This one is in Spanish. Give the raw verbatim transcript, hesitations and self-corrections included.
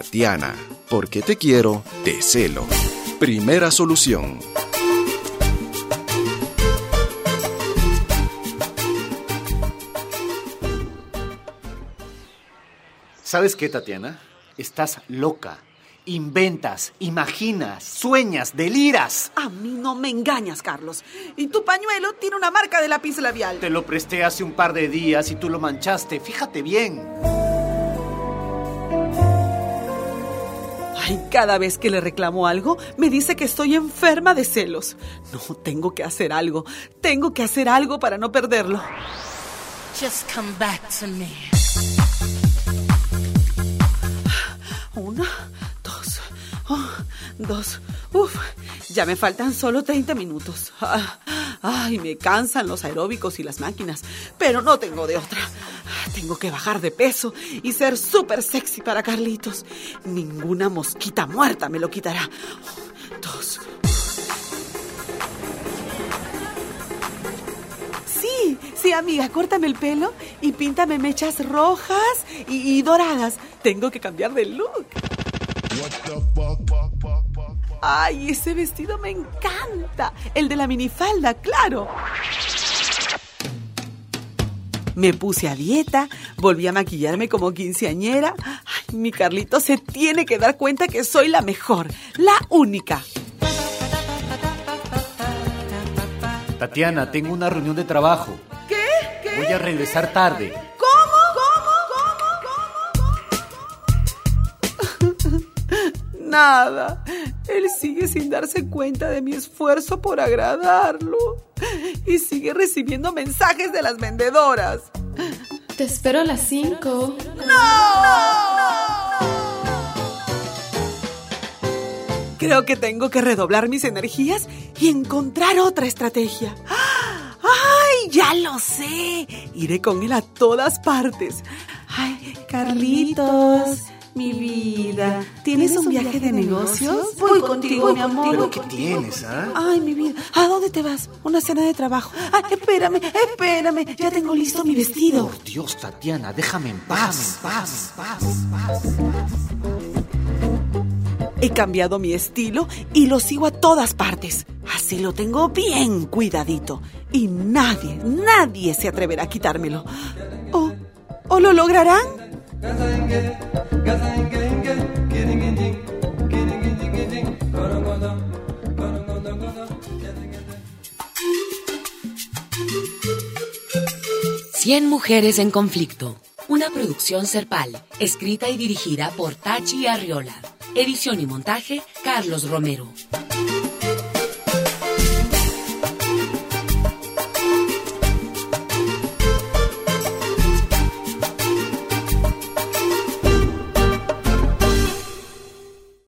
Tatiana, porque te quiero, te celo. Primera solución. ¿Sabes qué, Tatiana? Estás loca. Inventas, imaginas, sueñas, deliras. A mí no me engañas, Carlos. Y tu pañuelo tiene una marca de lápiz labial. Te lo presté hace un par de días y tú lo manchaste. Fíjate bien. Ay, cada vez que le reclamo algo, me dice que estoy enferma de celos. No, tengo que hacer algo. Tengo que hacer algo para no perderlo. Just come back to me. Una, dos, oh, dos. Uf, ya me faltan solo treinta minutos. Ay, me cansan los aeróbicos y las máquinas, pero no tengo de otra. Tengo que bajar de peso y ser súper sexy para Carlitos. Ninguna mosquita muerta me lo quitará. Dos. Sí, sí, amiga, córtame el pelo y píntame mechas rojas y, y doradas. Tengo que cambiar de look. Ay, ese vestido me encanta. El de la minifalda, claro. Me puse a dieta, volví a maquillarme como quinceañera. Ay, mi Carlito se tiene que dar cuenta que soy la mejor, la única. Tatiana, tengo una reunión de trabajo. ¿Qué? ¿Qué? Voy a regresar tarde. ¿Cómo? ¿Cómo? ¿Cómo? Nada. Él sigue sin darse cuenta de mi esfuerzo por agradarlo. Y sigue recibiendo mensajes de las vendedoras. Te espero a las cinco. ¡No! ¡No! Creo que tengo que redoblar mis energías y encontrar otra estrategia. ¡Ay, ya lo sé! Iré con él a todas partes. ¡Ay, Carlitos! Mi vida, ¿tienes un viaje de negocios? Voy contigo, mi amor. ¿Pero qué tienes, ah? Ay, mi vida, ¿a dónde te vas? Una cena de trabajo. Ay, espérame, espérame, ya tengo listo mi vestido. Por Dios, Tatiana, déjame en paz, paz, paz, paz. He cambiado mi estilo y lo sigo a todas partes. Así lo tengo bien cuidadito. Y nadie, nadie se atreverá a quitármelo. ¿O, o lo lograrán? Cien mujeres en conflicto. Una producción Serpal, escrita y dirigida por Tachi Arriola. Edición y montaje, Carlos Romero.